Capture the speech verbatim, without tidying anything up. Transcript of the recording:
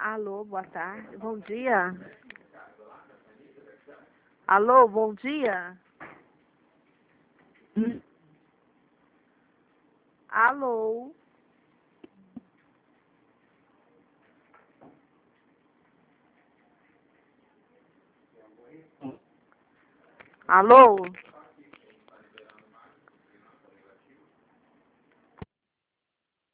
Alô, boa tarde. Bom dia. Alô, bom dia. Hum. Alô. Alô.